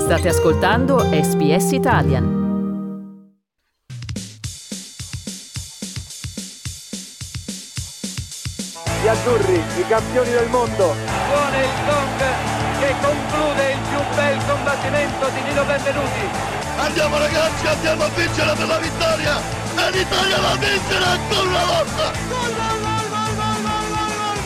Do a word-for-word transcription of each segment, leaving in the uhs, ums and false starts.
State ascoltando S B S Italian. Gli azzurri, i campioni del mondo. Suona il gong che conclude il più bel combattimento di Nino Benvenuti. Andiamo ragazzi, andiamo a vincere per la vittoria. E l'Italia la vincerà ancora una volta. Gol, gol, gol, gol, gol, gol, gol,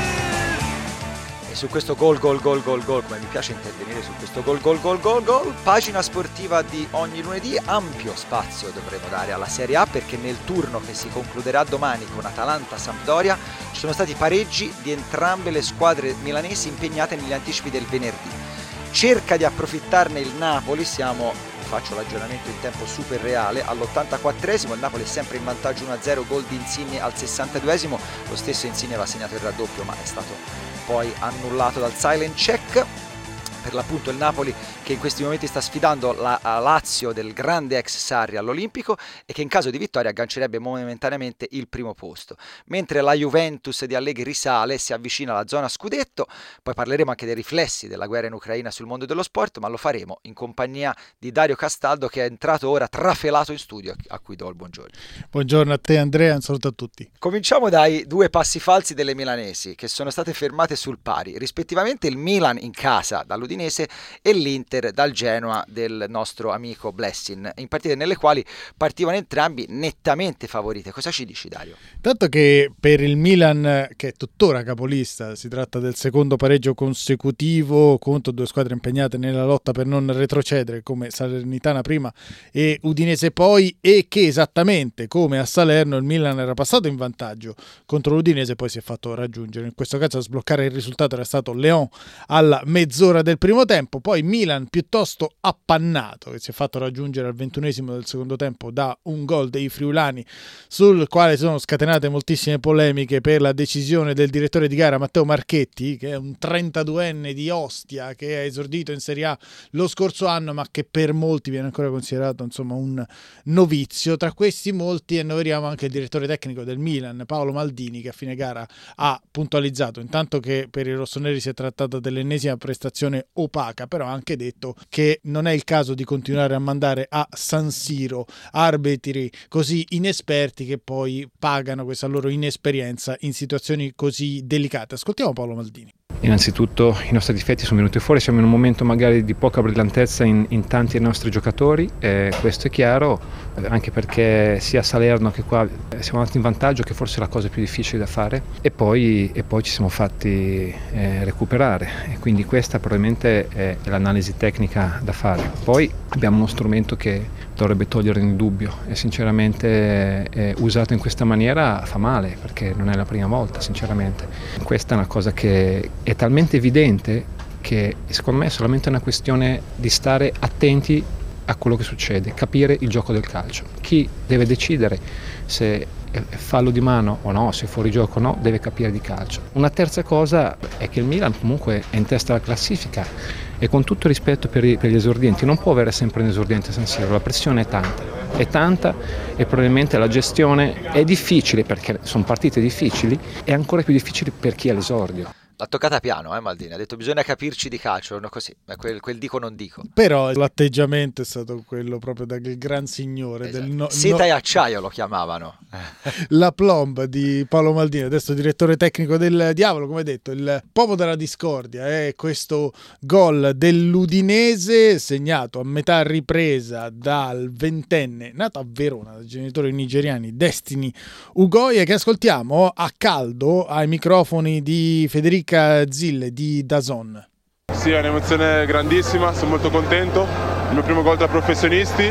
gol. E su questo gol, gol, gol, gol, gol, come mi piace intervenire su questo gol, gol, gol, gol, gol, pagina sportiva di ogni lunedì, ampio spazio dovremo dare alla Serie A perché nel turno che si concluderà domani con Atalanta-Sampdoria ci sono stati pareggi di entrambe le squadre milanesi impegnate negli anticipi del venerdì. Cerca di approfittarne il Napoli, siamo, faccio l'aggiornamento in tempo super reale, all'ottantaquattresimo, il Napoli è sempre in vantaggio uno a zero, gol di Insigne al sessantaduesimo, lo stesso Insigne aveva segnato il raddoppio ma è stato poi annullato dal silent check. Per l'appunto il Napoli che in questi momenti sta sfidando la Lazio del grande ex Sarri all'Olimpico e che in caso di vittoria aggancerebbe momentaneamente il primo posto, mentre la Juventus di Allegri risale e si avvicina alla zona scudetto. Poi parleremo anche dei riflessi della guerra in Ucraina sul mondo dello sport, ma lo faremo in compagnia di Dario Castaldo che è entrato ora trafelato in studio, a cui do il buongiorno. Buongiorno a te Andrea, un saluto a tutti. Cominciamo dai due passi falsi delle milanesi che sono state fermate sul pari, rispettivamente il Milan in casa dall'Udinese e l'Inter dal Genoa del nostro amico Blessin, in partite nelle quali partivano entrambi nettamente favorite. Cosa ci dici, Dario? Tanto che per il Milan, che è tuttora capolista, si tratta del secondo pareggio consecutivo contro due squadre impegnate nella lotta per non retrocedere come Salernitana prima e Udinese poi, e che esattamente come a Salerno il Milan era passato in vantaggio contro l'Udinese e poi si è fatto raggiungere. In questo caso a sbloccare il risultato era stato Leon alla mezz'ora del primo tempo, poi Milan piuttosto appannato che si è fatto raggiungere al ventunesimo del secondo tempo da un gol dei friulani sul quale sono scatenate moltissime polemiche per la decisione del direttore di gara Matteo Marchetti, che è un trentaduenne di Ostia che ha esordito in Serie A lo scorso anno ma che per molti viene ancora considerato insomma un novizio. Tra questi molti annoveriamo anche il direttore tecnico del Milan Paolo Maldini, che a fine gara ha puntualizzato intanto che per i rossoneri si è trattata dell'ennesima prestazione opaca, però ha anche detto che non è il caso di continuare a mandare a San Siro arbitri così inesperti che poi pagano questa loro inesperienza in situazioni così delicate. Ascoltiamo Paolo Maldini. Innanzitutto i nostri difetti sono venuti fuori, siamo in un momento magari di poca brillantezza in, in tanti dei nostri giocatori, eh, questo è chiaro, eh, anche perché sia a Salerno che qua eh, siamo andati in vantaggio, che forse è la cosa più difficile da fare, e poi, e poi ci siamo fatti eh, recuperare, e quindi questa probabilmente è l'analisi tecnica da fare. Poi abbiamo uno strumento che dovrebbe togliere in dubbio e sinceramente eh, usato in questa maniera fa male, perché non è la prima volta sinceramente. Questa è una cosa che è talmente evidente che secondo me è solamente una questione di stare attenti a quello che succede, capire il gioco del calcio. Chi deve decidere se è fallo di mano o no, se è fuori gioco o no, deve capire di calcio. Una terza cosa è che il Milan comunque è in testa alla classifica e con tutto il rispetto per, i, per gli esordienti non può avere sempre un esordiente a San Siro, la pressione è tanta, è tanta e probabilmente la gestione è difficile perché sono partite difficili e ancora più difficili per chi è all'esordio. L'ha toccata piano, eh Maldini, ha detto bisogna capirci di calcio, no, così, quel, quel dico non dico. Però l'atteggiamento è stato quello proprio del gran signore. Esatto. Del no, Seta no, e acciaio lo chiamavano. La plomb di Paolo Maldini, adesso direttore tecnico del Diavolo, come detto, il popolo della discordia è eh, questo gol dell'Udinese segnato a metà ripresa dal ventenne nato a Verona da genitori nigeriani Destiny Ugoie, che ascoltiamo a caldo ai microfoni di Federica Zille di D A Z N. Sì, è un'emozione grandissima, sono molto contento, il mio primo gol tra professionisti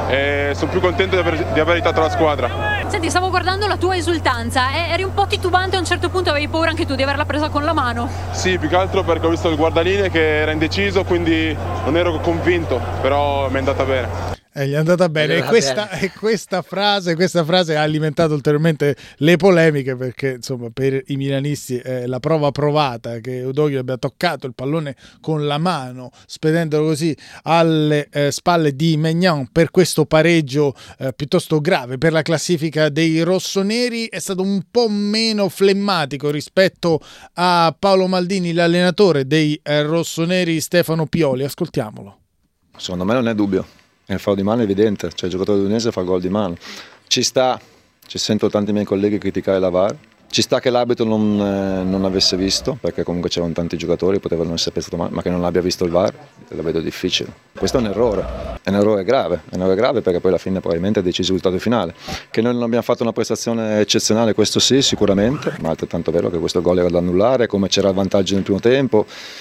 e sono più contento di aver, di aver aiutato la squadra. Senti, stavo guardando la tua esultanza, eh? Eri un po' titubante a un certo punto, avevi paura anche tu di averla presa con la mano? Sì, più che altro perché ho visto il guardalinee che era indeciso, quindi non ero convinto, però mi è andata bene. Eh, gli è andata bene e questa, e questa frase questa frase ha alimentato ulteriormente le polemiche, perché insomma per i milanisti è la prova provata che Udogie abbia toccato il pallone con la mano spedendolo così alle eh, spalle di Maignan per questo pareggio eh, piuttosto grave per la classifica dei rossoneri. È stato un po' meno flemmatico rispetto a Paolo Maldini, l'allenatore dei eh, rossoneri Stefano Pioli. Ascoltiamolo. Secondo me non è dubbio, il fallo di mano è evidente, cioè il giocatore udinese fa gol di mano. Ci sta, ci sento tanti miei colleghi criticare la V A R, ci sta che l'arbitro non, eh, non avesse visto, perché comunque c'erano tanti giocatori, potevano essere pensato male, ma che non abbia visto il V A R, la vedo difficile. Questo è un errore, è un errore grave, è un errore grave perché poi alla fine probabilmente ha deciso il risultato finale. Che noi non abbiamo fatto una prestazione eccezionale, questo sì, sicuramente, ma è altrettanto vero che questo gol era da annullare, come c'era il vantaggio nel primo tempo,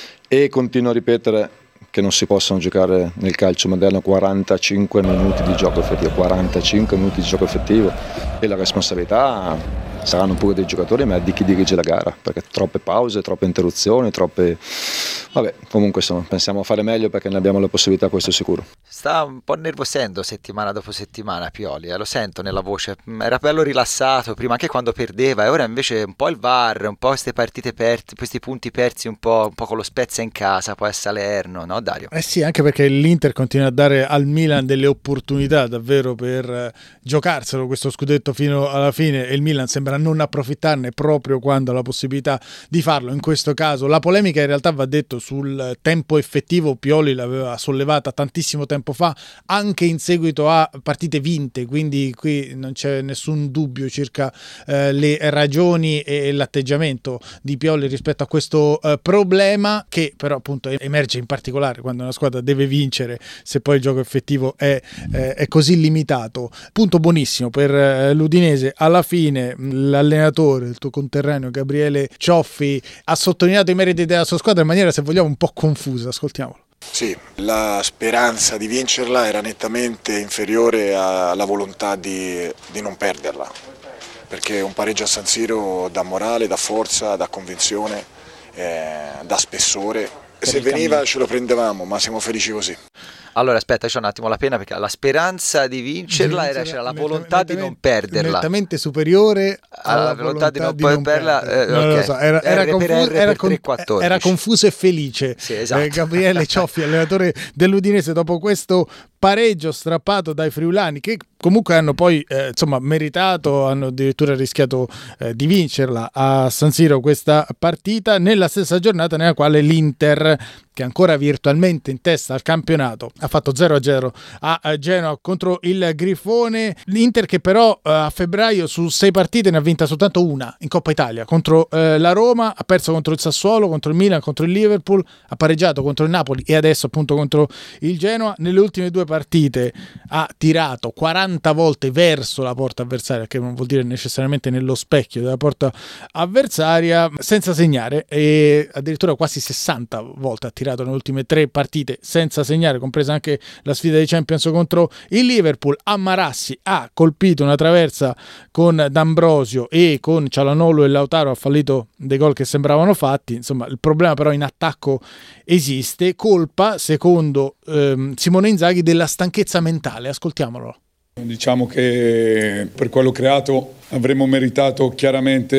e continuo a ripetere che non si possono giocare nel calcio moderno quarantacinque minuti di gioco effettivo, quarantacinque minuti di gioco effettivo, e la responsabilità saranno pure dei giocatori, ma di chi dirige la gara, perché troppe pause, troppe interruzioni, troppe... Vabbè, comunque insomma, pensiamo a fare meglio perché ne abbiamo la possibilità, questo è sicuro. Sta un po' nervosendo settimana dopo settimana Pioli, eh, lo sento nella voce, era bello rilassato prima anche quando perdeva, e ora invece un po' il V A R, un po' queste partite perse, questi punti persi un po', un po' con lo Spezia in casa, poi a Salerno, no Dario? Eh sì, anche perché l'Inter continua a dare al Milan delle opportunità davvero per eh, giocarselo questo scudetto fino alla fine, e il Milan sembra non approfittarne proprio quando ha la possibilità di farlo. In questo caso la polemica in realtà, va detto, sul tempo effettivo Pioli l'aveva sollevata tantissimo tempo fa, anche in seguito a partite vinte, quindi qui non c'è nessun dubbio circa eh, le ragioni e l'atteggiamento di Pioli rispetto a questo eh, problema, che però appunto emerge in particolare quando una squadra deve vincere, se poi il gioco effettivo è, eh, è così limitato. Punto buonissimo per eh, l'Udinese. Alla fine l'allenatore, il tuo conterraneo Gabriele Cioffi, ha sottolineato i meriti della sua squadra in maniera, se vogliamo, un po' confusa. Ascoltiamolo. Sì, la speranza di vincerla era nettamente inferiore alla volontà di, di non perderla, perché un pareggio a San Siro dà morale, dà forza, dà convinzione, eh, dà spessore. Se veniva ce lo prendevamo, ma siamo felici così. Allora aspetta, c'è un attimo la pena, perché la speranza di vincerla era, c'era la volontà di non perderla, nettamente superiore alla, alla volontà, volontà di non, di non perderla, perderla. Eh, okay. so, era, era, R confu- R era, con- era confuso e felice. Sì, esatto. eh, Gabriele Cioffi, allenatore dell'Udinese, dopo questo pareggio strappato dai friulani, che comunque hanno poi eh, insomma meritato, hanno addirittura rischiato eh, di vincerla a San Siro questa partita, nella stessa giornata nella quale l'Inter, che è ancora virtualmente in testa al campionato, ha fatto zero a zero a Genoa contro il Grifone. L'Inter che però eh, a febbraio su sei partite ne ha vinta soltanto una in Coppa Italia contro eh, la Roma, ha perso contro il Sassuolo, contro il Milan, contro il Liverpool, ha pareggiato contro il Napoli e adesso appunto contro il Genoa. Nelle ultime due partite ha tirato quaranta volte verso la porta avversaria, che non vuol dire necessariamente nello specchio della porta avversaria, senza segnare, e addirittura quasi sessanta volte ha tirato nelle ultime tre partite senza segnare, compresa anche la sfida di Champions contro il Liverpool. A Marassi ha colpito una traversa con D'Ambrosio, e con Cialanoglu e Lautaro ha fallito dei gol che sembravano fatti. Insomma, il problema però in attacco esiste, colpa, secondo ehm, Simone Inzaghi, della stanchezza mentale. Ascoltiamolo. Diciamo che per quello creato avremmo meritato chiaramente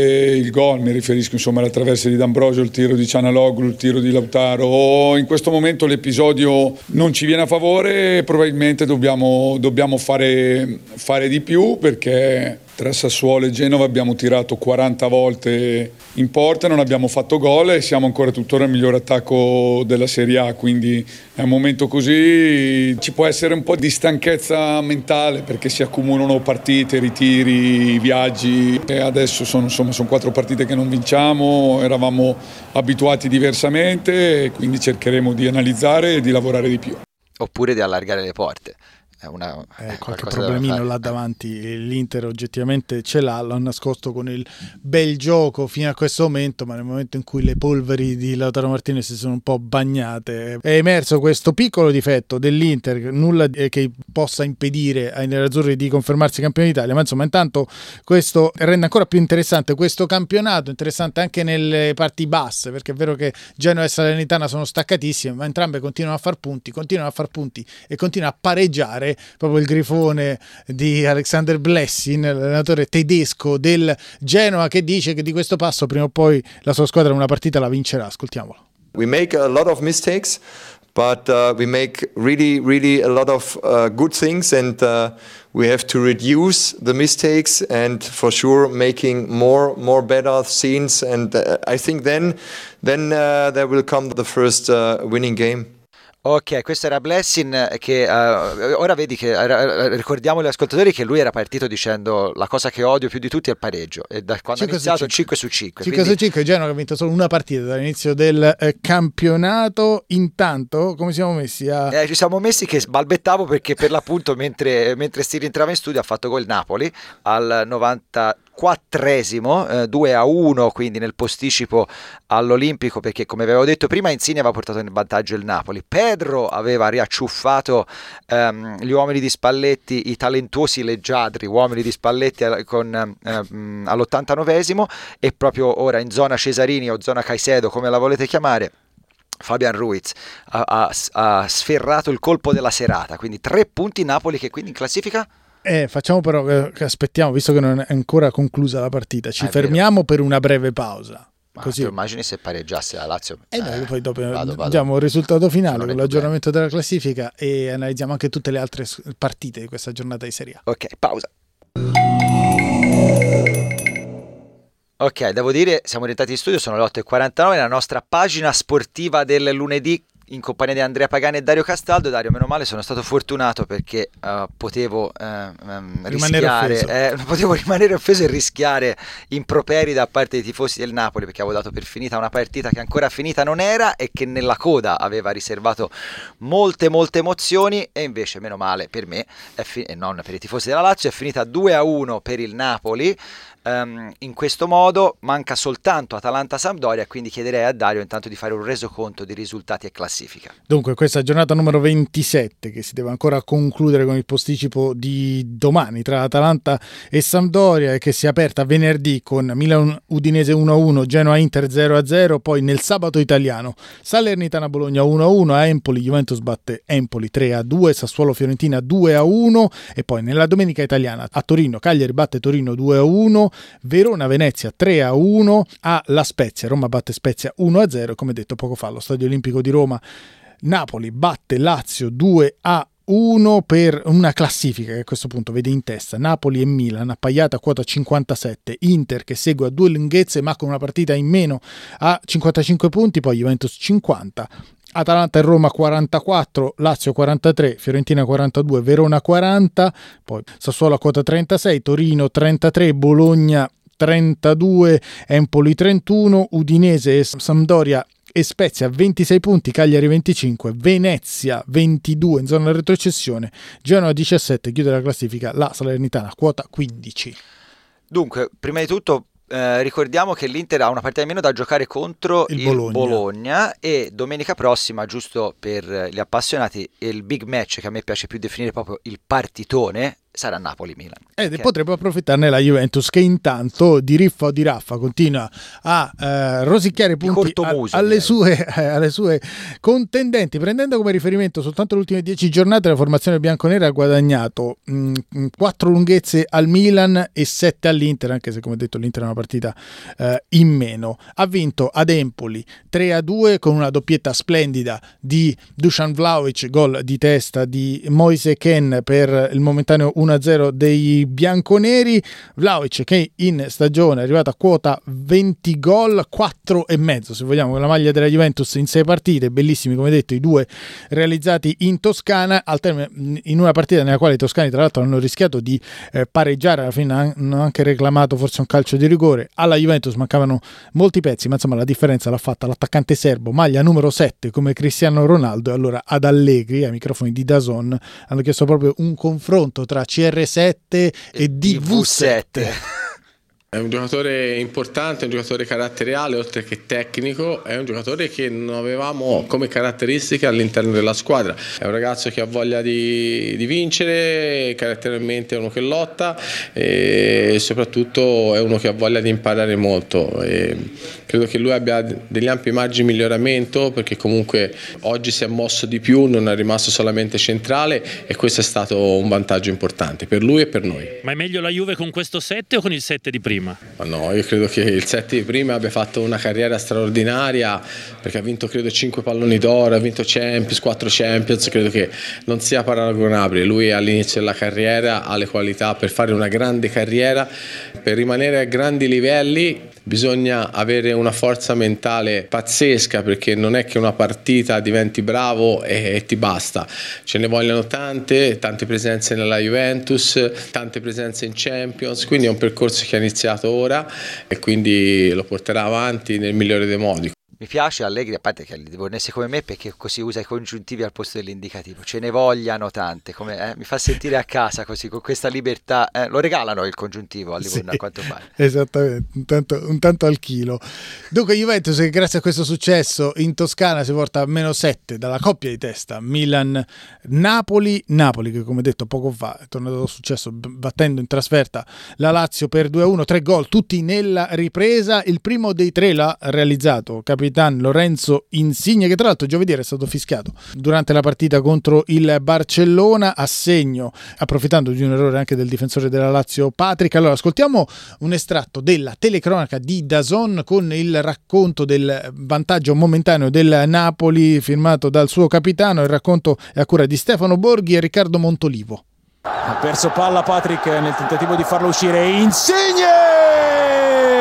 il gol, mi riferisco insomma alla traversa di D'Ambrosio, il tiro di Cialanoglu, il tiro di Lautaro. In questo momento l'episodio non ci viene a favore, probabilmente dobbiamo, dobbiamo fare, fare di più, perché tra Sassuolo e Genova abbiamo tirato quaranta volte in porta, non abbiamo fatto gol e siamo ancora tuttora il miglior attacco della Serie A, quindi è un momento così, ci può essere un po' di stanchezza mentale perché si accumulano partite, ritiri, viaggi, e adesso sono, insomma, sono quattro partite che non vinciamo, eravamo abituati diversamente e quindi cercheremo di analizzare e di lavorare di più. Oppure di allargare le porte. È una, eh, qualche problemino là davanti l'Inter oggettivamente ce l'ha, l'ha nascosto con il bel gioco fino a questo momento, ma nel momento in cui le polveri di Lautaro Martinez si sono un po' bagnate è emerso questo piccolo difetto dell'Inter, nulla che possa impedire ai nerazzurri di confermarsi campioni d'Italia, ma insomma intanto questo rende ancora più interessante questo campionato, interessante anche nelle parti basse, perché è vero che Genoa e Salernitana sono staccatissime, ma entrambe continuano a far punti, continuano a far punti e continuano a pareggiare. Proprio il Grifone di Alexander Blessin, l'allenatore tedesco del Genoa, che dice che di questo passo prima o poi la sua squadra una partita la vincerà. Ascoltiamolo. We make a lot of mistakes, but uh, we make really, really a lot of uh, good things, and uh, we have to reduce the mistakes and for sure making more, more better scenes, and uh, I think then, then uh, there will come the first uh, winning game. Ok, questo era Blessing che uh, ora vedi che uh, ricordiamo agli ascoltatori che lui era partito dicendo la cosa che odio più di tutti è il pareggio e da quando ha iniziato cinque su cinque. cinque su cinque, Genoa che ha vinto solo una partita dall'inizio del eh, campionato. Intanto come siamo messi a... Eh, ci siamo messi che sbalbettavo perché per l'appunto mentre, mentre si rientrava in studio ha fatto gol Napoli al novantaquattresimo, eh, due a uno, quindi nel posticipo all'Olimpico, perché come avevo detto prima Insigne aveva portato in vantaggio il Napoli. Pedro aveva riacciuffato ehm, gli uomini di Spalletti, i talentuosi leggiadri uomini di Spalletti con, ehm, all'ottantanovesimo, e proprio ora in zona Cesarini o zona Caicedo, come la volete chiamare, Fabian Ruiz ha, ha, ha sferrato il colpo della serata, quindi tre punti Napoli che quindi in classifica... Eh, facciamo però che, che aspettiamo, visto che non è ancora conclusa la partita, ci ah, fermiamo vero. per una breve pausa. Ma così tu immagini se pareggiasse la Lazio? E eh, noi poi dopo vado, vado. diamo il risultato finale con l'aggiornamento della classifica e analizziamo anche tutte le altre partite di questa giornata di Serie A. Ok, pausa. Ok, devo dire, siamo rientrati in studio, sono le otto e quarantanove, la nostra pagina sportiva del lunedì in compagnia di Andrea Pagani e Dario Castaldo. Dario, meno male, sono stato fortunato perché uh, potevo uh, um, rischiare eh, potevo rimanere offeso e rischiare improperi da parte dei tifosi del Napoli, perché avevo dato per finita una partita che ancora finita non era e che nella coda aveva riservato molte molte emozioni, e invece meno male per me è fi- e non per i tifosi della Lazio, è finita due a uno per il Napoli. Um, in questo modo manca soltanto Atalanta-Sampdoria, quindi chiederei a Dario intanto di fare un resoconto di risultati e classifica. Dunque questa giornata numero ventisette che si deve ancora concludere con il posticipo di domani tra Atalanta e Sampdoria, e che si è aperta venerdì con Milan-Udinese uno a uno, Genoa-Inter zero a zero, poi nel sabato italiano Salernitana-Bologna uno a uno, a Empoli Juventus batte Empoli tre a due, Sassuolo-Fiorentina due a uno, e poi nella domenica italiana a Torino Cagliari batte Torino due a uno, Verona-Venezia tre a uno, a La Spezia Roma batte Spezia uno a zero, come detto poco fa allo Stadio Olimpico di Roma Napoli batte Lazio due a uno, per una classifica che a questo punto vede in testa Napoli e Milan appaiata a quota cinquantasette, Inter che segue a due lunghezze ma con una partita in meno a cinquantacinque punti, poi Juventus cinquanta, Atalanta e Roma quarantaquattro, Lazio quarantatré, Fiorentina quarantadue, Verona quaranta, poi Sassuolo a quota trentasei, Torino trentatré, Bologna trentadue, Empoli trentuno, Udinese e Sampdoria e Spezia ventisei punti, Cagliari venticinque, Venezia ventidue in zona retrocessione, Genoa diciassette, chiude la classifica la Salernitana quota quindici. Dunque, prima di tutto Eh, ricordiamo che l'Inter ha una partita in meno da giocare contro il, il Bologna. Bologna, e domenica prossima, giusto per gli appassionati, il big match che a me piace più definire proprio il partitone sarà Napoli-Milan. Ed okay. Potrebbe approfittarne la Juventus, che intanto di riffa o di raffa continua a eh, rosicchiare punti a, alle, sue, eh, alle sue contendenti, prendendo come riferimento soltanto le ultime dieci giornate. La formazione bianconera ha guadagnato mh, quattro lunghezze al Milan e sette all'Inter, anche se come detto l'Inter è una partita eh, in meno. Ha vinto ad Empoli tre a due con una doppietta splendida di Dusan Vlahovic, gol di testa di Moise Kean per il momentaneo uno a zero dei bianconeri. Vlahovic che in stagione è arrivato a quota venti gol, quattro e mezzo se vogliamo con la maglia della Juventus in sei partite, bellissimi come detto i due realizzati in Toscana, al termine, in una partita nella quale i toscani tra l'altro hanno rischiato di eh, pareggiare, alla fine hanno anche reclamato forse un calcio di rigore. Alla Juventus mancavano molti pezzi, ma insomma la differenza l'ha fatta l'attaccante serbo, maglia numero sette come Cristiano Ronaldo. E allora ad Allegri, ai microfoni di DAZN, hanno chiesto proprio un confronto tra C R sette e D V sette. È un giocatore importante, un giocatore caratteriale oltre che tecnico, è un giocatore che non avevamo come caratteristiche all'interno della squadra. È un ragazzo che ha voglia di, di vincere, caratterialmente è uno che lotta e soprattutto è uno che ha voglia di imparare molto. E credo che lui abbia degli ampi margini di miglioramento, perché comunque oggi si è mosso di più, non è rimasto solamente centrale, e questo è stato un vantaggio importante per lui e per noi. Ma è meglio la Juve con questo sette o con il sette di prima? Ma no, io credo che il sette di prima abbia fatto una carriera straordinaria, perché ha vinto credo cinque palloni d'oro, ha vinto Champions, quattro Champions, credo che non sia paragonabile. Lui all'inizio della carriera ha le qualità per fare una grande carriera, per rimanere a grandi livelli, bisogna avere una forza mentale pazzesca, perché non è che una partita diventi bravo e, e ti basta, ce ne vogliono tante, tante presenze nella Juventus, tante presenze in Champions, quindi è un percorso che è iniziato ora e quindi lo porterà avanti nel migliore dei modi. Mi piace Allegri, a parte che è livornese come me, perché così usa i congiuntivi al posto dell'indicativo. Ce ne vogliano tante, come, eh, mi fa sentire a casa così, con questa libertà. Eh, lo regalano il congiuntivo a Livorno, sì, a quanto pare. Esattamente, un tanto, un tanto al chilo. Dunque Juventus, che grazie a questo successo in Toscana si porta a meno sette dalla coppia di testa Milan-Napoli. Napoli che, come detto poco fa, è tornato a successo battendo in trasferta la Lazio per due a uno, tre gol tutti nella ripresa. Il primo dei tre l'ha realizzato capitano Lorenzo Insigne, che tra l'altro giovedì era stato fischiato durante la partita contro il Barcellona a segno, approfittando di un errore anche del difensore della Lazio Patrick. Allora ascoltiamo un estratto della telecronaca di D A Z N con il racconto del vantaggio momentaneo del Napoli firmato dal suo capitano. Il racconto è a cura di Stefano Borghi e Riccardo Montolivo. Ha perso palla Patrick nel tentativo di farlo uscire. Insigne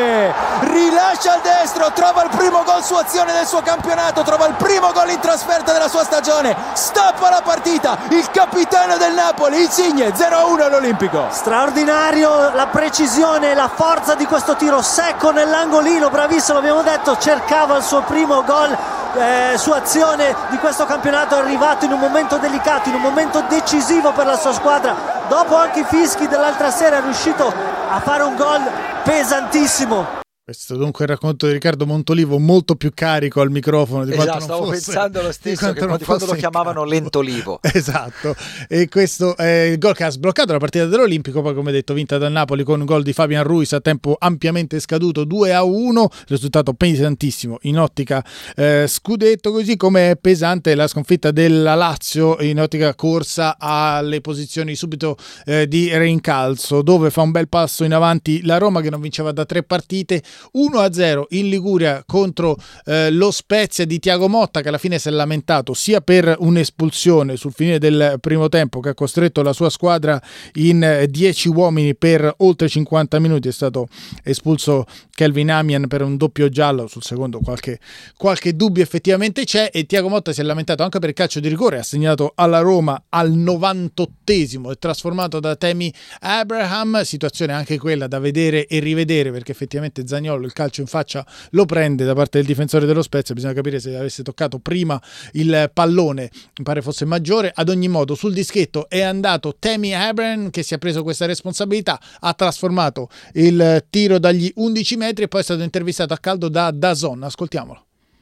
rilascia al destro, trova il primo gol su azione del suo campionato, trova il primo gol in trasferta della sua stagione, stappa la partita il capitano del Napoli, Insigne. Zero a uno all'Olimpico. Straordinario la precisione, la forza di questo tiro secco nell'angolino, bravissimo, abbiamo detto, cercava il suo primo gol eh, su azione di questo campionato, è arrivato in un momento delicato, in un momento decisivo per la sua squadra. Dopo anche i fischi dell'altra sera è riuscito a fare un gol pesantissimo. Questo dunque il racconto di Riccardo Montolivo, molto più carico al microfono di esatto, quanto non stavo fosse, pensando lo stesso, di che di quando lo chiamavano Lentolivo. Esatto, e questo è il gol che ha sbloccato la partita dell'Olimpico, poi come detto vinta dal Napoli con un gol di Fabian Ruiz a tempo ampiamente scaduto, due a uno, risultato pesantissimo in ottica eh, scudetto, così come è pesante la sconfitta della Lazio in ottica corsa alle posizioni subito eh, di rincalzo, dove fa un bel passo in avanti la Roma che non vinceva da tre partite. uno a zero in Liguria contro eh, lo Spezia di Thiago Motta, che alla fine si è lamentato sia per un'espulsione sul finire del primo tempo che ha costretto la sua squadra in dieci uomini per oltre cinquanta minuti. È stato espulso Kelvin Amian per un doppio giallo, sul secondo qualche, qualche dubbio effettivamente c'è, e Thiago Motta si è lamentato anche per il calcio di rigore assegnato alla Roma al novantottesimo e trasformato da Tammy Abraham, situazione anche quella da vedere e rivedere, perché effettivamente Zaniolo il calcio in faccia lo prende da parte del difensore dello Spezia, bisogna capire se avesse toccato prima il pallone, mi pare fosse maggiore. Ad ogni modo sul dischetto è andato Tammy Abraham, che si è preso questa responsabilità, ha trasformato il tiro dagli undici metri e poi è stato intervistato a caldo da D A Z N. Ascoltiamolo.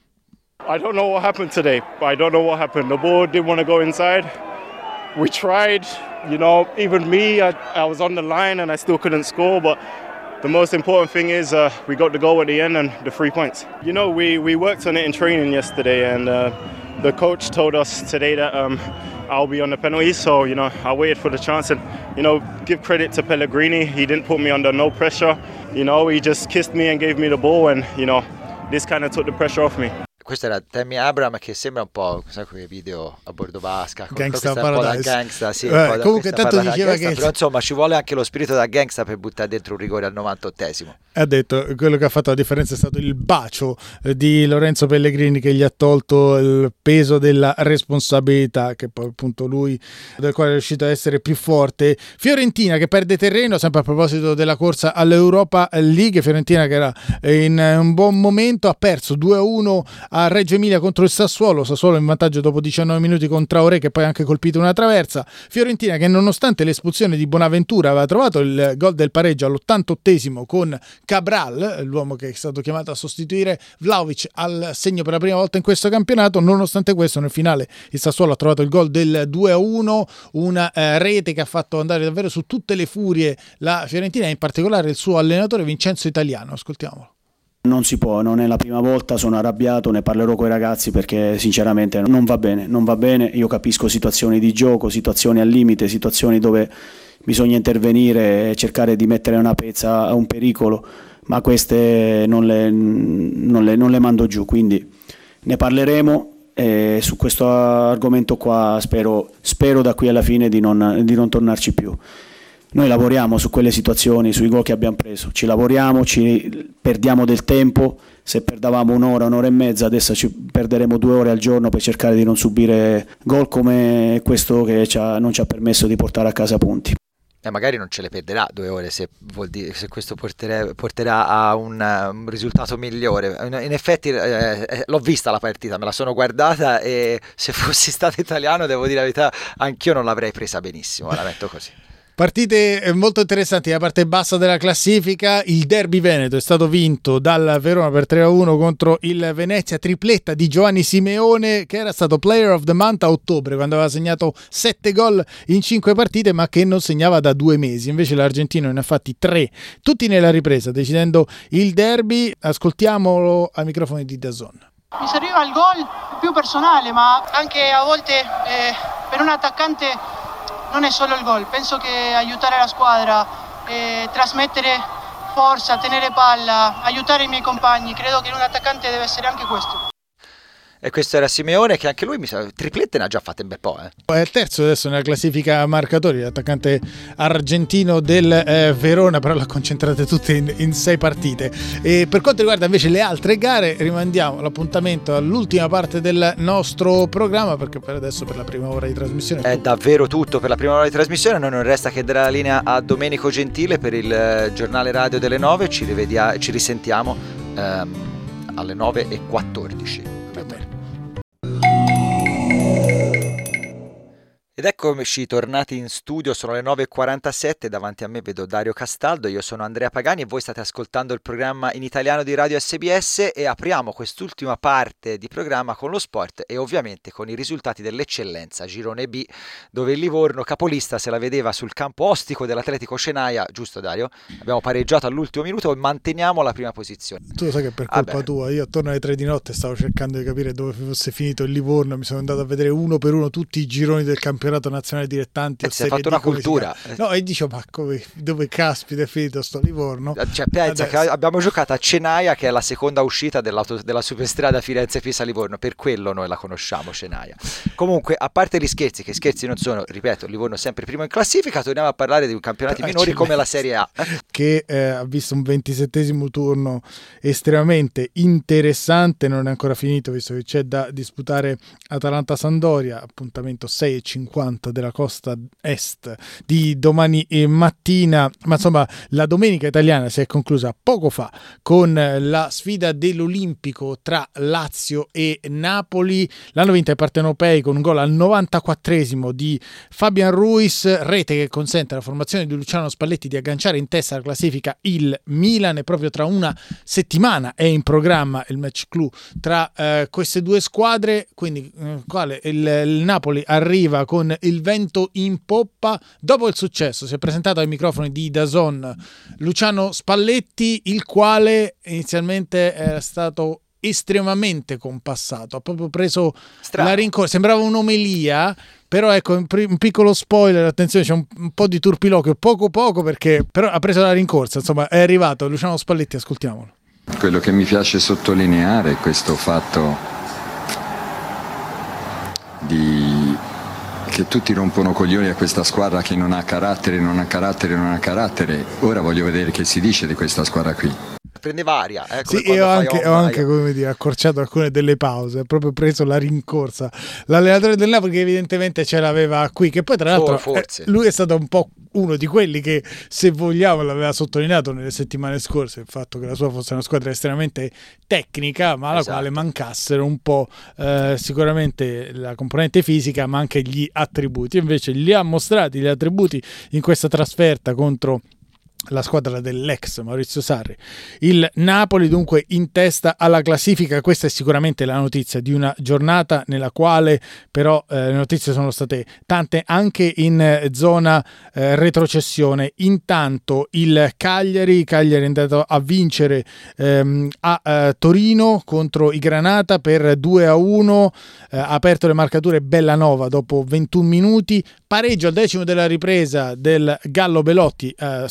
I don't know what happened today. I don't know what happened. The ball didn't want to go inside. We tried, you know, even me, I, I was on the line and I still couldn't score, but the most important thing is uh, we got the goal at the end and the three points. You know, we, we worked on it in training yesterday, and uh, the coach told us today that um, I'll be on the penalties, so, you know, I waited for the chance, and, you know, give credit to Pellegrini. He didn't put me under no pressure. You know, he just kissed me and gave me the ball, and, you know, this kind of took the pressure off me. Questo era Tammy Abraham, che sembra un po', sai, quei video a bordo vasca, Gangsta un po' da gangsta, sì, eh, comunque tanto diceva gangsta, che però insomma ci vuole anche lo spirito da gangsta per buttare dentro un rigore al novantottesimo. Ha detto quello che ha fatto la differenza è stato il bacio di Lorenzo Pellegrini, che gli ha tolto il peso della responsabilità, che poi appunto lui, del quale è riuscito a essere più forte. Fiorentina che perde terreno, sempre a proposito della corsa all'Europa League. Fiorentina che era in un buon momento, ha perso due a uno a Reggio Emilia contro il Sassuolo. Sassuolo in vantaggio dopo diciannove minuti con Traoré, che poi ha anche colpito una traversa. Fiorentina che, nonostante l'espulsione di Bonaventura, aveva trovato il gol del pareggio all'ottantottesimo con Cabral, l'uomo che è stato chiamato a sostituire Vlahovic al segno per la prima volta in questo campionato. Nonostante questo, nel finale il Sassuolo ha trovato il gol del due a uno, una eh, rete che ha fatto andare davvero su tutte le furie la Fiorentina, e in particolare il suo allenatore Vincenzo Italiano. Ascoltiamolo. Non si può, non è la prima volta, sono arrabbiato, ne parlerò con i ragazzi perché sinceramente non va bene, non va bene. Io capisco situazioni di gioco, situazioni al limite, situazioni dove bisogna intervenire e cercare di mettere una pezza a un pericolo, ma queste non le, non le, non le mando giù, quindi ne parleremo, e su questo argomento qua spero, spero da qui alla fine di non, di non tornarci più. Noi lavoriamo su quelle situazioni, sui gol che abbiamo preso, ci lavoriamo, ci perdiamo del tempo, se perdavamo un'ora, un'ora e mezza, adesso ci perderemo due ore al giorno per cercare di non subire gol come questo che ci ha, non ci ha permesso di portare a casa punti. E magari non ce le perderà due ore se, vuol dire, se questo porterà, porterà a un, un risultato migliore. In effetti eh, l'ho vista la partita, me la sono guardata e se fossi stato italiano, devo dire la verità, anch'io non l'avrei presa benissimo, la metto così. Partite molto interessanti, la parte bassa della classifica. Il derby veneto è stato vinto dal Verona per tre a uno contro il Venezia, tripletta di Giovanni Simeone, che era stato player of the month a ottobre quando aveva segnato sette gol in cinque partite, ma che non segnava da due mesi. Invece l'argentino ne ha fatti tre, tutti nella ripresa, decidendo il derby. Ascoltiamolo ai microfoni di D A Z N. Mi serviva il gol più personale, ma anche a volte eh, per un attaccante non è solo il gol, penso che aiutare la squadra, eh, trasmettere forza, tenere palla, aiutare i miei compagni, credo che un attaccante deve essere anche questo. E questo era Simeone, che anche lui mi sa, triplette ne ha già fatte un bel po'. Eh. È il terzo adesso nella classifica marcatori, l'attaccante argentino del eh, Verona, però l'ha concentrate tutte in, in sei partite. E per quanto riguarda invece le altre gare, rimandiamo l'appuntamento all'ultima parte del nostro programma, perché per adesso, per la prima ora di trasmissione, è davvero tutto per la prima ora di trasmissione. Noi non resta che dare la linea a Domenico Gentile per il eh, giornale radio delle nove. Ci, rivedia- ci risentiamo ehm, alle nove e quattordici. Ed eccoci tornati in studio, sono le nove e quarantasette, davanti a me vedo Dario Castaldo, io sono Andrea Pagani e voi state ascoltando il programma in italiano di Radio S B S e apriamo quest'ultima parte di programma con lo sport e ovviamente con i risultati dell'eccellenza, Girone B, dove il Livorno capolista se la vedeva sul campo ostico dell'Atletico Cenaia, giusto Dario? Abbiamo pareggiato all'ultimo minuto e manteniamo la prima posizione. Tu lo sai che per colpa Vabbè. tua, io attorno alle tre di notte stavo cercando di capire dove fosse finito il Livorno, mi sono andato a vedere uno per uno tutti i gironi del campionato nazionale dilettanti. Eh, si è fatto una cultura. No, e dicevo, ma come, dove caspita è finito sto Livorno? Cioè, pensa che abbiamo giocato a Cenaia, che è la seconda uscita della superstrada Firenze-Pisa-Livorno, per quello noi la conosciamo Cenaia. Comunque, a parte gli scherzi, che scherzi non sono, ripeto, Livorno sempre primo in classifica, torniamo a parlare di campionati minori Eccellenza. Come la Serie A. Che eh, ha visto un ventisettesimo turno estremamente interessante, non è ancora finito visto che c'è da disputare Atalanta-Sandoria, appuntamento sei e cinquanta della costa est di domani mattina, ma insomma la domenica italiana si è conclusa poco fa con la sfida dell'Olimpico tra Lazio e Napoli. L'hanno vinta i partenopei con un gol al novantaquattresimo di Fabian Ruiz, rete che consente alla formazione di Luciano Spalletti di agganciare in testa alla classifica il Milan, e proprio tra una settimana è in programma il match clou tra eh, queste due squadre, quindi eh, quale il, il Napoli arriva con il vento in poppa. Dopo il successo si è presentato ai microfoni di D A Z N Luciano Spalletti, il quale inizialmente era stato estremamente compassato, ha proprio preso Strano. la rincorsa, sembrava un'omelia, però ecco un, un piccolo spoiler, attenzione, c'è un, un po' di turpiloquio, poco poco, perché però ha preso la rincorsa, insomma è arrivato Luciano Spalletti, ascoltiamolo. Quello che mi piace sottolineare è questo fatto di che tutti rompono coglioni a questa squadra che non ha carattere, non ha carattere, non ha carattere. Ora voglio vedere che si dice di questa squadra qui. Prendeva aria. Eh, sì, io ho anche, ho anche come dire, accorciato alcune delle pause, ho proprio preso la rincorsa. L'allenatore del Napoli che evidentemente ce l'aveva qui, che poi tra l'altro Forse. Eh, lui è stato un po' uno di quelli che, se vogliamo, l'aveva sottolineato nelle settimane scorse, il fatto che la sua fosse una squadra estremamente tecnica, ma alla esatto. quale mancassero un po' eh, sicuramente la componente fisica, ma anche gli attributi. Invece li ha mostrati gli attributi in questa trasferta contro la squadra dell'ex Maurizio Sarri. Il Napoli dunque in testa alla classifica. Questa è sicuramente la notizia di una giornata nella quale però eh, le notizie sono state tante anche in eh, zona eh, retrocessione. Intanto il Cagliari Cagliari è andato a vincere ehm, a eh, Torino contro i Granata per due a uno, eh, ha aperto le marcature Bellanova dopo ventuno minuti, pareggio al decimo della ripresa del Gallo Belotti, eh, soltanto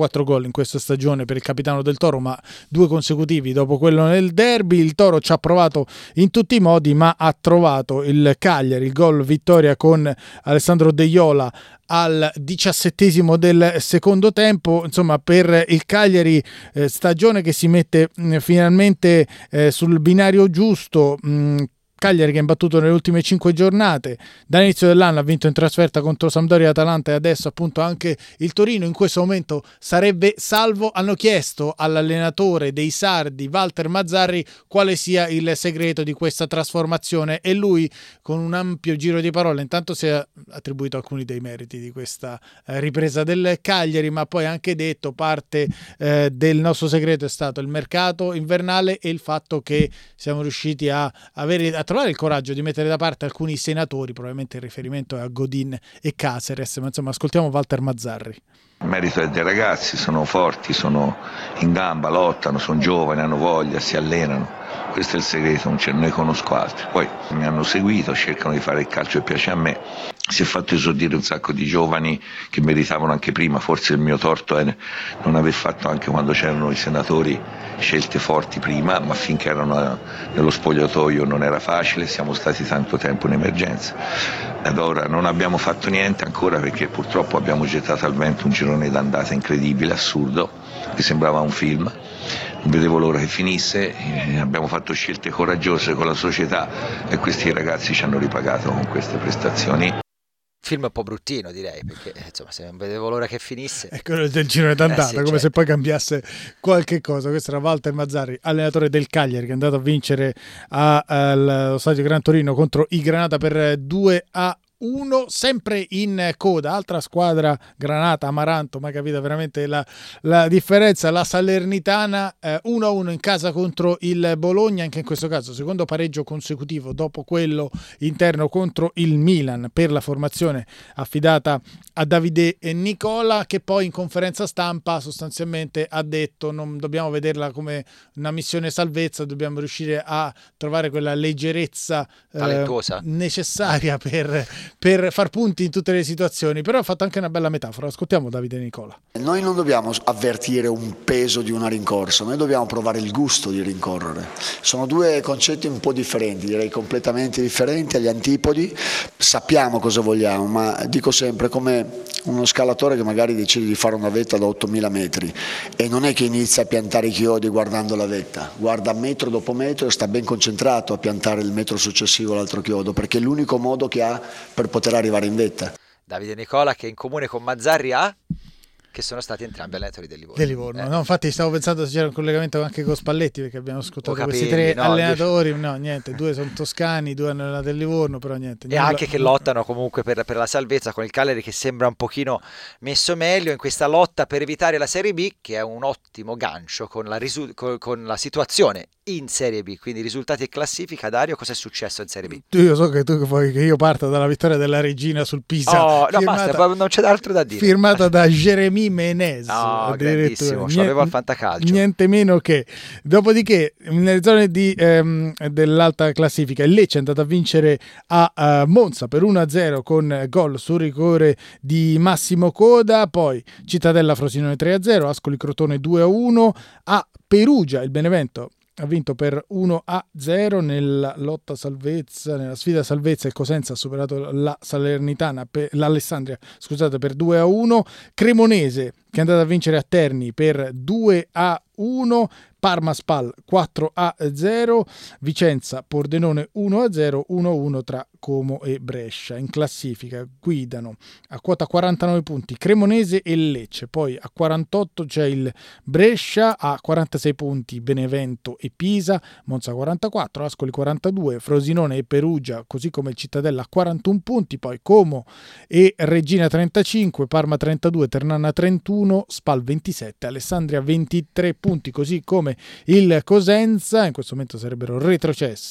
quattro gol in questa stagione per il capitano del Toro, ma due consecutivi dopo quello nel derby. Il Toro ci ha provato in tutti i modi, ma ha trovato il Cagliari, il gol vittoria con Alessandro De Iola al diciassettesimo del secondo tempo. Insomma, per il Cagliari eh, stagione che si mette mh, finalmente eh, sul binario giusto. mh, Cagliari che ha imbattuto nelle ultime cinque giornate, dall'inizio dell'anno ha vinto in trasferta contro Sampdoria e Atalanta e adesso appunto anche il Torino. In questo momento sarebbe salvo. Hanno chiesto all'allenatore dei sardi Walter Mazzarri quale sia il segreto di questa trasformazione e lui, con un ampio giro di parole, intanto si è attribuito alcuni dei meriti di questa eh, ripresa del Cagliari, ma poi anche detto parte eh, del nostro segreto è stato il mercato invernale e il fatto che siamo riusciti a avere a trovare il coraggio di mettere da parte alcuni senatori, probabilmente il riferimento è a Godin e Caceres, ma insomma ascoltiamo Walter Mazzarri. Il merito è dei ragazzi, sono forti, sono in gamba, lottano, sono giovani, hanno voglia, si allenano. Questo è il segreto, non, non ne conosco altri. Poi mi hanno seguito, cercano di fare il calcio che piace a me. Si è fatto esordire un sacco di giovani che meritavano anche prima, forse il mio torto è non aver fatto anche quando c'erano i senatori scelte forti prima, ma finché erano nello spogliatoio non era facile, siamo stati tanto tempo in emergenza. Ed ora non abbiamo fatto niente ancora perché purtroppo abbiamo gettato al vento un girone d'andata incredibile, assurdo, che sembrava un film. Non vedevo l'ora che finisse, eh, abbiamo fatto scelte coraggiose con la società e questi ragazzi ci hanno ripagato con queste prestazioni. Film un po' bruttino, direi, perché insomma se non vedevo l'ora che finisse. È quello del girone d'andata, eh sì, come certo. Se poi cambiasse qualche cosa. Questo era Walter Mazzarri, allenatore del Cagliari, che è andato a vincere a, allo stadio Gran Torino contro i Granata per due a uno, sempre in coda, altra squadra Granata, Amaranto, mai capita veramente la, la differenza, la Salernitana eh, uno a uno in casa contro il Bologna, anche in questo caso secondo pareggio consecutivo dopo quello interno contro il Milan per la formazione affidata a Davide Nicola, che poi in conferenza stampa sostanzialmente ha detto non dobbiamo vederla come una missione salvezza, dobbiamo riuscire a trovare quella leggerezza eh, necessaria per per far punti in tutte le situazioni. Però ha fatto anche una bella metafora, ascoltiamo Davide Nicola. Noi non dobbiamo avvertire un peso di una rincorsa, noi dobbiamo provare il gusto di rincorrere. Sono due concetti un po' differenti, direi completamente differenti, agli antipodi. Sappiamo cosa vogliamo, ma dico sempre come uno scalatore che magari decide di fare una vetta da ottomila metri e non è che inizia a piantare i chiodi guardando la vetta, guarda metro dopo metro e sta ben concentrato a piantare il metro successivo all'altro chiodo, perché è l'unico modo che ha per poter arrivare in vetta. Davide Nicola, che in comune con Mazzarri ha che sono stati entrambi allenatori del Livorno. Del Livorno. Eh. No, infatti stavo pensando se c'era un collegamento anche con Spalletti, perché abbiamo ascoltato capelli, questi tre no, allenatori, io... no niente, due sono toscani, due hanno allenato del Livorno, però niente. E anche che lottano comunque per, per la salvezza, con il Cagliari che sembra un pochino messo meglio in questa lotta per evitare la Serie B, che è un ottimo gancio con la, risu- con, con la situazione in Serie B, quindi risultati e classifica. Dario, cosa è successo in Serie B? Io so che tu vuoi che io parta dalla vittoria della Regina sul Pisa, oh, no, firmata, basta, non c'è altro da dire, firmata da Jérémy Ménez. No, grandissimo, ci aveva al fantacalcio. Niente meno che. Dopodiché, nelle zone di, ehm, dell'alta classifica, il Lecce è andato a vincere a uh, Monza per uno a zero con gol su rigore di Massimo Coda. Poi Cittadella Frosinone tre a zero, Ascoli Crotone due a uno. A Perugia il Benevento ha vinto per uno a zero nella lotta salvezza, nella sfida salvezza. Il Cosenza ha superato la Salernitana, per, l'Alessandria scusate, per due a uno. Cremonese che è andata a vincere a Terni per due a uno. Parma Spal quattro a zero, Vicenza Pordenone uno a zero, uno a uno tra Como e Brescia. In classifica guidano a quota quarantanove punti Cremonese e Lecce, poi a quarantotto c'è il Brescia, a quarantasei punti Benevento e Pisa, Monza quarantaquattro, Ascoli quarantadue, Frosinone e Perugia, così come il Cittadella quarantuno punti, poi Como e Regina trentacinque, Parma trentadue, Ternana trentuno, Spal ventisette, Alessandria ventitré punti, così come il Cosenza. In questo momento sarebbero retrocesse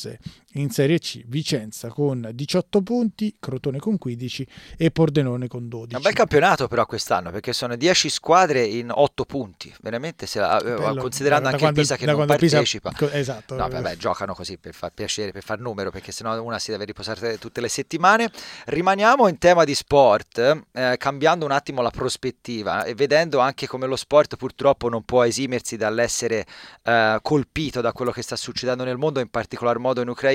In Serie C Vicenza con diciotto punti, Crotone con quindici e Pordenone con dodici. Un bel campionato però quest'anno, perché sono dieci squadre in otto punti, veramente, se la, bello, considerando da, anche da il Pisa che non partecipa. Pisa, esatto. No, vabbè, giocano così per far piacere, per far numero, perché sennò una si deve riposare tutte le settimane. Rimaniamo in tema di sport, eh, cambiando un attimo la prospettiva e vedendo anche come lo sport purtroppo non può esimersi dall'essere eh, colpito da quello che sta succedendo nel mondo, in particolar modo in Ucraina,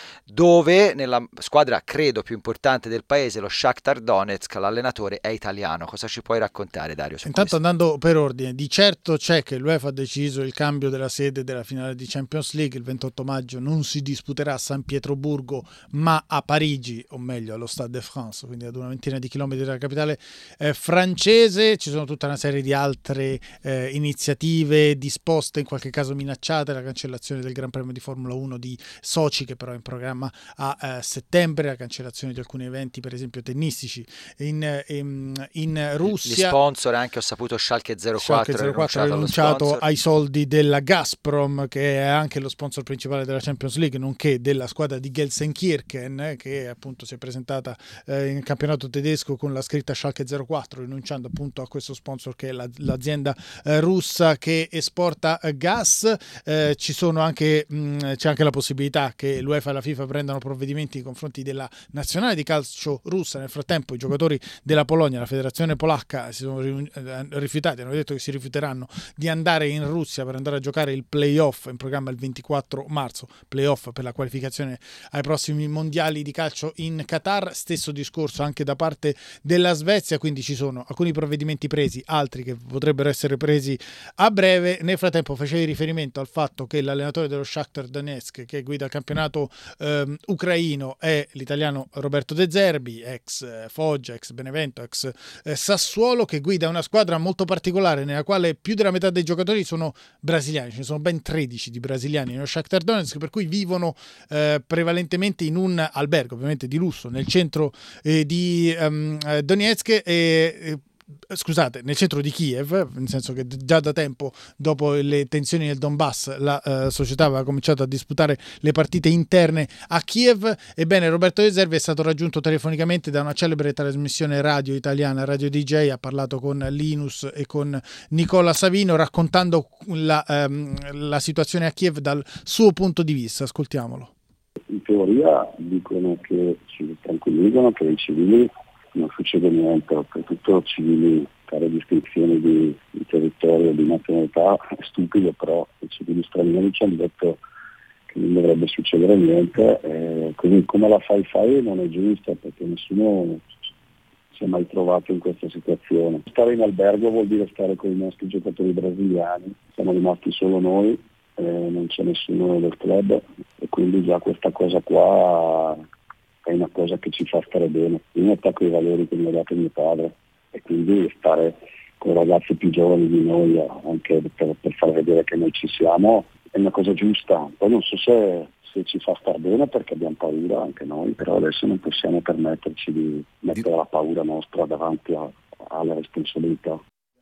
dove nella squadra credo più importante del paese, lo Shakhtar Donetsk, l'allenatore è italiano. Cosa ci puoi raccontare, Dario? Intanto, andando per ordine, di certo c'è che l'UEFA ha deciso il cambio della sede della finale di Champions League. Il ventotto maggio non si disputerà a San Pietroburgo ma a Parigi, o meglio allo Stade de France, quindi ad una ventina di chilometri dalla capitale eh, francese. Ci sono tutta una serie di altre eh, iniziative disposte, in qualche caso minacciate, la cancellazione del Gran Premio di Formula uno di Sochi, che però è in programma a eh, settembre, la cancellazione di alcuni eventi, per esempio tennistici in, in, in Russia. Gli sponsor, anche ho saputo Schalke zero quattro, Schalke zero quattro ha rinunciato ai soldi della Gazprom, che è anche lo sponsor principale della Champions League, nonché della squadra di Gelsenkirchen, che appunto si è presentata eh, in campionato tedesco con la scritta Schalke zero quattro, rinunciando appunto a questo sponsor che è la, l'azienda eh, russa che esporta eh, gas. Eh, ci sono anche mh, c'è anche la possibilità che l'UEFA e la FIFA prendano provvedimenti nei confronti della nazionale di calcio russa. Nel frattempo i giocatori della Polonia, la federazione polacca, si sono rifiutati, hanno detto che si rifiuteranno di andare in Russia per andare a giocare il playoff in programma il ventiquattro marzo, playoff per la qualificazione ai prossimi mondiali di calcio in Qatar. Stesso discorso anche da parte della Svezia, quindi ci sono alcuni provvedimenti presi, altri che potrebbero essere presi a breve. Nel frattempo facevi riferimento al fatto che l'allenatore dello Shakhtar Donetsk, che guida il campionato ehm, ucraino, è l'italiano Roberto De Zerbi, ex eh, Foggia, ex Benevento, ex eh, Sassuolo, che guida una squadra molto particolare nella quale più della metà dei giocatori sono brasiliani. Ce ne sono ben tredici di brasiliani nello Shakhtar Donetsk, per cui vivono eh, prevalentemente in un albergo, ovviamente di lusso, nel centro eh, di um, Donetsk e eh, Scusate, nel centro di Kiev, nel senso che già da tempo, dopo le tensioni del Donbass, la uh, società aveva cominciato a disputare le partite interne a Kiev. Ebbene, Roberto De Zerbi è stato raggiunto telefonicamente da una celebre trasmissione radio italiana, Radio D J, ha parlato con Linus e con Nicola Savino, raccontando la, um, la situazione a Kiev dal suo punto di vista. Ascoltiamolo. In teoria dicono che ci tranquillizzano, che i civili non succede niente, oltretutto civili, fare distinzioni di, di territorio, di nazionalità è stupido, però i civili stranieri ci hanno detto che non dovrebbe succedere niente, e così come la fai fai non è giusta, perché nessuno si è mai trovato in questa situazione. Stare in albergo vuol dire stare con i nostri giocatori brasiliani, siamo rimasti solo noi, eh, non c'è nessuno del club, e quindi già questa cosa qua è una cosa che ci fa stare bene. Io mi attacco ai valori che mi ha dato mio padre, e quindi stare con ragazzi più giovani di noi, anche per, per far vedere che noi ci siamo, è una cosa giusta. Poi non so se, se ci fa star bene, perché abbiamo paura anche noi, però adesso non possiamo permetterci di mettere la paura nostra davanti a, alle responsabilità.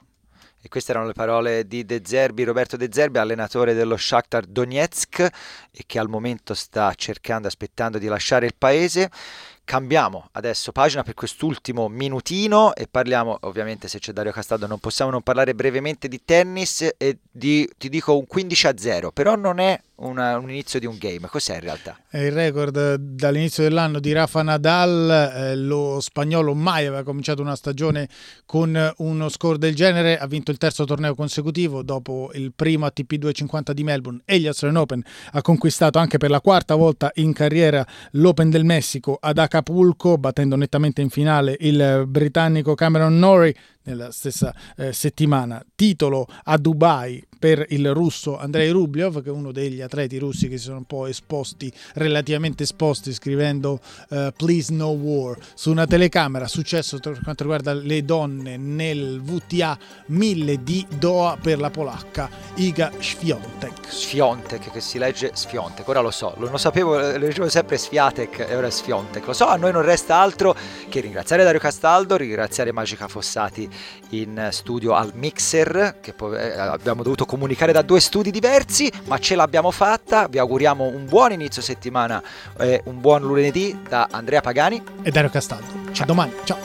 E queste erano le parole di De Zerbi, Roberto De Zerbi, allenatore dello Shakhtar Donetsk, e che al momento sta cercando, aspettando di lasciare il paese. Cambiamo adesso pagina per quest'ultimo minutino e parliamo, ovviamente se c'è Dario Castaldo non possiamo non parlare brevemente di tennis e di, ti dico un quindici a zero, però non è una, un inizio di un game. Cos'è in realtà? È il record dall'inizio dell'anno di Rafa Nadal, eh, lo spagnolo mai aveva cominciato una stagione con uno score del genere, ha vinto il terzo torneo consecutivo dopo il primo A T P duecentocinquanta di Melbourne e gli Australian Open, ha conquistato anche per la quarta volta in carriera l'Open del Messico ad Acapulco, battendo nettamente in finale il britannico Cameron Norrie nella stessa eh, settimana. Titolo a Dubai per il russo Andrei Rublev, che è uno degli atleti russi che si sono un po' esposti, relativamente esposti, scrivendo uh, Please No War su una telecamera. Successo per quanto riguarda le donne nel W T A mille di Doha per la polacca Iga Świątek. Świątek, che si legge Sfiontek, ora lo so, lo, lo sapevo, lo leggevo sempre Swiatek e ora è Sfiontek, lo so. A noi non resta altro che ringraziare Dario Castaldo, ringraziare Magica Fossati in studio al mixer, che poi eh, abbiamo dovuto comunicare da due studi diversi, ma ce l'abbiamo fatta. Vi auguriamo un buon inizio settimana e un buon lunedì da Andrea Pagani e Dario Castaldo. A domani, ciao.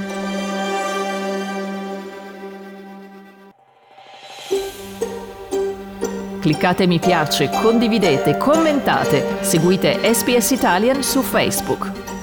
Cliccate mi piace, condividete, commentate, seguite S B S Italian su Facebook.